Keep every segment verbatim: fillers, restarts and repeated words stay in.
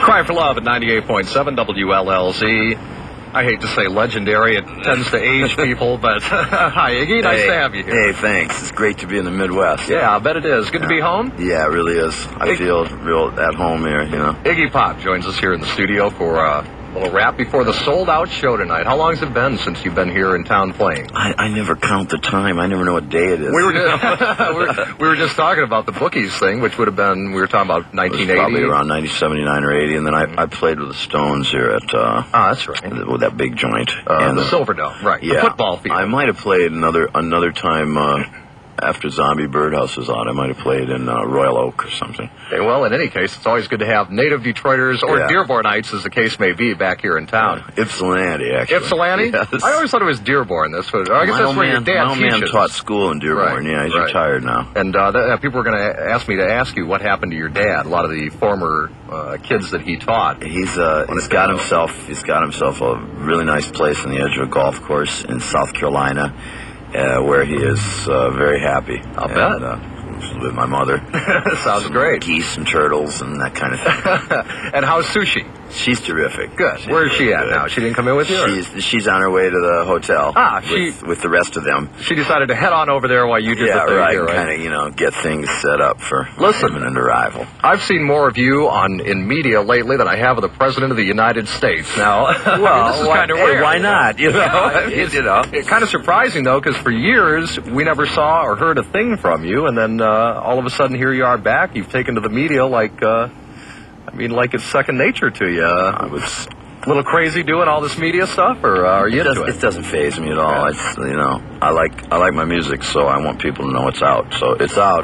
Cry for Love at ninety-eight point seven W L L Z. I hate to say legendary. It tends to age people, but hi, Iggy. Nice hey, to have you here. Hey, thanks. It's great to be in the Midwest. Yeah, I bet it is. Good yeah. to be home? Yeah, it really is. I Iggy. feel real at home here, you know. Iggy Pop joins us here in the studio for uh, a little wrap before the sold-out show tonight. How long has it been since you've been here in town playing? I, I never count the time. I never know what day it is. We were, just, we, were, we were just talking about the Bookies thing, which would have been, we were talking about nineteen eighty. Probably around nineteen seventy-nine or eighty, and then I, I played with the Stones here at... Uh, ah, that's right. With that big joint. Uh, and the Silverdome, right. Yeah. The football field. I might have played another another time... Uh, After Zombie Birdhouse was out, I might have played in uh, Royal Oak or something. Okay, well, in any case, it's always good to have native Detroiters or yeah. Dearbornites, as the case may be, back here in town. Yeah. Ypsilanti, actually. Ypsilanti? Yes. I always thought it was Dearborn. This was, I guess my that's old where man, your dad my old teaches. man taught school in Dearborn. Right, Yeah, he's right. retired now. And uh, the, uh, people were going to ask me to ask you what happened to your dad. A lot of the former uh, kids that he taught. He's uh, he's got himself he's got himself a really nice place on the edge of a golf course in South Carolina, uh, where he is uh, very happy. I'll and, bet. Uh, with my mother. Sounds Some great. Geese and turtles and that kind of thing. And how's Sushi? She's terrific. Good. She's Where is she really at good. now? She didn't come in with you? or- She's she's on her way to the hotel. Ah, she- with, with the rest of them. She decided to head on over there while you did Yeah, the thing right. here, right? Kind of, you know, get things set up for Listen. imminent arrival. I've seen more of you on in media lately than I have of the President of the United States. Now, Well, this is why, kind of hey, rare. why not? You know, Yeah, it's, you know. It's kind of surprising, though, because for years we never saw or heard a thing from you, and then uh, all of a sudden here you are back. You've taken to the media like, uh, I mean, like it's second nature to you. I was A little crazy doing all this media stuff, or uh, are you It into doesn't, it? it doesn't faze me at all. It's, you know, I like I like my music, so I want people to know it's out. So it's out.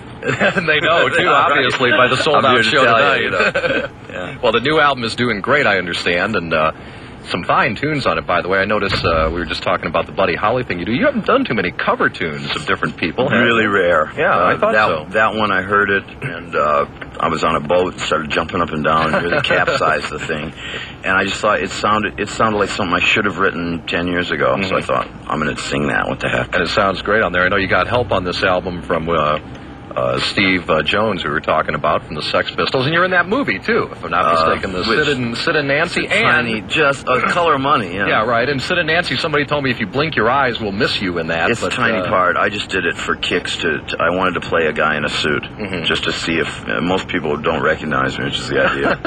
And they know, too, Yeah, right. obviously, by the I'm sold-out here to show tell tonight. you, you know. Yeah. Well, the new album is doing great, I understand, and uh, some fine tunes on it, by the way. I noticed uh, we were just talking about the Buddy Holly thing you do. You haven't done too many cover tunes of different people, have Really you? rare. Yeah, uh, I thought that, so. That one, I heard it, and uh, I was on a boat and started jumping up and down and really capsized the thing. And I just thought it sounded it sounded like something I should have written ten years ago. Mm-hmm. So I thought, I'm going to sing that. What the heck? And it sounds great on there. I know you got help on this album from uh, uh, Steve uh, Jones, who we were talking about, from the Sex Pistols. And you're in that movie, too, if I'm not Uh, mistaken. The which- Sid and, Sid and Nancy. Tiny, And, just a color money. Yeah, yeah, right. And Sid and Nancy, somebody told me if you blink your eyes, we'll miss you in that. It's but, a tiny uh, part. I just did it for kicks. To, to I wanted to play a guy in a suit, Mhm. just to see if uh, most people don't recognize me, which is the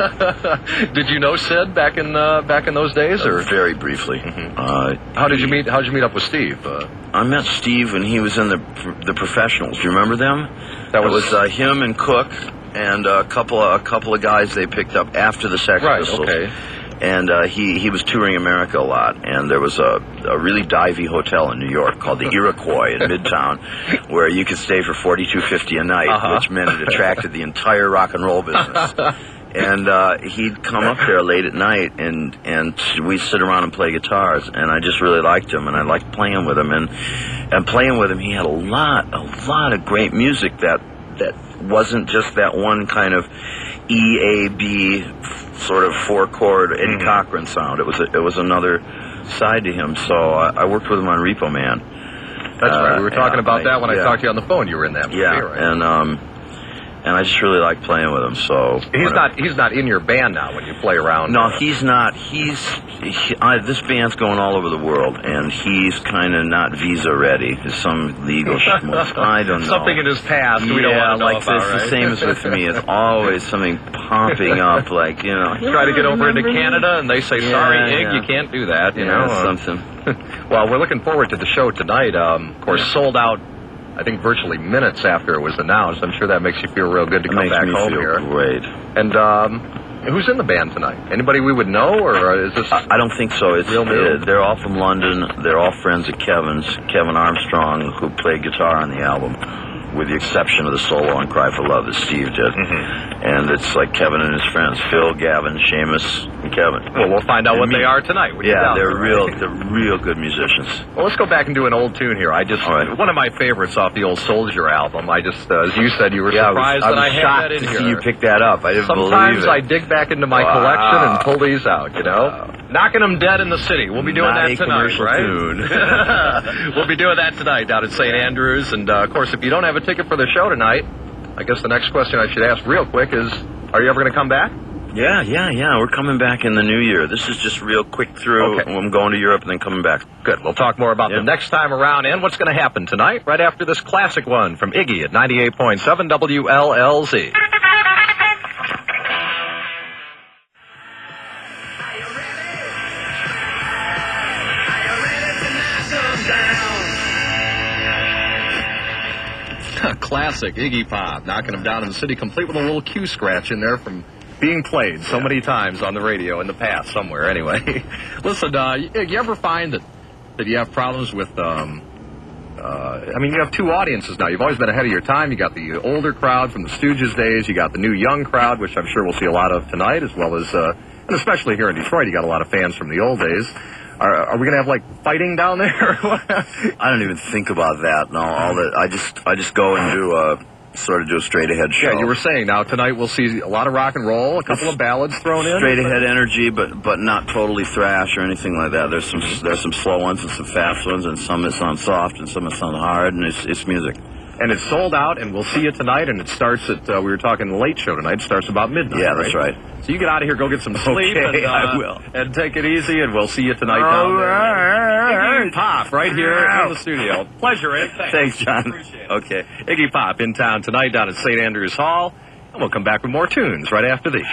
idea. Did you know Sid back in uh, back in those days, or Uh, very briefly. Mhm. Uh, how did you meet? How did you meet up with Steve? Uh, I met Steve when he was in the the Professionals. Do you remember them? That It was- was uh, him and Cook and a couple of, a couple of guys they picked up after the Sex right. Pistols. Okay. And uh, he he was touring America a lot, and there was a, a really divey hotel in New York called the Iroquois in Midtown, where you could stay for forty-two fifty a night, Uh-huh. which meant it attracted the entire rock and roll business. And uh, he'd come up there late at night, and and we'd sit around and play guitars. And I just really liked him, and I liked playing with him. And and playing with him, he had a lot, a lot of great music that that wasn't just that one kind of E A B sort of four chord Eddie Mhm. Cochran sound. It was a, it was another side to him. So I, I worked with him on Repo Man. That's Uh, right. We were talking yeah, about that when I yeah. talked to you on the phone. You were in that movie, Yeah, right? and um, and I just really liked playing with him. So He's when I- not. He's not in your band now when you play around. No, uh, he's not. He's he, I, this band's going all over the world, and he's kind of not visa ready. There's some legal schmutz. I don't know. Something in his past we don't yeah, want to know like about, this. right? The same as with me. It's always something popping up, like you know. Try to get over into Canada, and they say, Yeah, "Sorry, Ig, yeah. you can't do that." You Yeah, know. it's Uh, something. well, we're looking forward to the show tonight. Um, of course, sold out. I think virtually minutes after it was announced. I'm sure that makes you feel real good to It come makes back me home feel here. great. And um, who's in the band tonight? Anybody we would know, or is this? I, I don't think so. It's Real new? uh, they're all from London. They're all friends of Kevin's. Kevin Armstrong, who played guitar on the album, with the exception of the solo on Cry for Love that Steve did. Mhm. And it's like Kevin and his friends, Phil, Gavin, Seamus, and Kevin. Well, we'll find out And what me. they are tonight. when you're Yeah, down they're there, real. right? They're real good musicians. Well, let's go back and do an old tune here. I just All right. one of my favorites off the old Soldier album. I just, uh, as you said, you were Yeah, surprised I was, that I I was had shocked that in to here. see you pick that up. I didn't Sometimes believe I it. dig back into my Wow. collection and pull these out. You know, Wow. knocking them dead in the city. We'll be doing Not that a tonight, commercial right? tune. We'll be doing that tonight down at Saint Andrews. And uh, of course, if you don't have a ticket for the show tonight, I guess the next question I should ask real quick is, are you ever going to come back? Yeah, yeah, yeah. We're coming back in the new year. This is just real quick through. Okay. I'm going to Europe and then coming back. Good. We'll talk more about Yeah. the next time around and what's going to happen tonight right after this classic one from Iggy at ninety-eight point seven W L L Z. Classic Iggy Pop, knocking him down in the city, complete with a little cue scratch in there from being played so Yeah. many times on the radio in the past somewhere. Anyway, listen, uh, you, you ever find that, that you have problems with, um, uh, I mean, you have two audiences now. You've always been ahead of your time. You got the older crowd from the Stooges days. You got the new young crowd, which I'm sure we'll see a lot of tonight, as well as, uh, and especially here in Detroit, you got a lot of fans from the old days. Are, are we going to have, like, fighting down there? I don't even think about that. No, all that. I just, I just go and do a sort of do a straight ahead show. Yeah, you were saying now tonight we'll see a lot of rock and roll, a couple of ballads thrown in. Straight ahead energy, but but not totally thrash or anything like that. There's some there's some slow ones and some fast ones, and some that sound soft and some that sound hard, and it's it's music. And it's sold out, and we'll see you tonight, and it starts at, uh, we were talking the late show tonight, it starts about midnight. Yeah, that's right. So you get out of here, go get some sleep, Okay, and, uh, I will. and take it easy, and we'll see you tonight down there. Iggy Pop, right here in the studio. Pleasure, Ed. Thanks. Thanks, John. Appreciate it. Okay. Iggy Pop in town tonight down at Saint Andrews Hall, and we'll come back with more tunes right after these.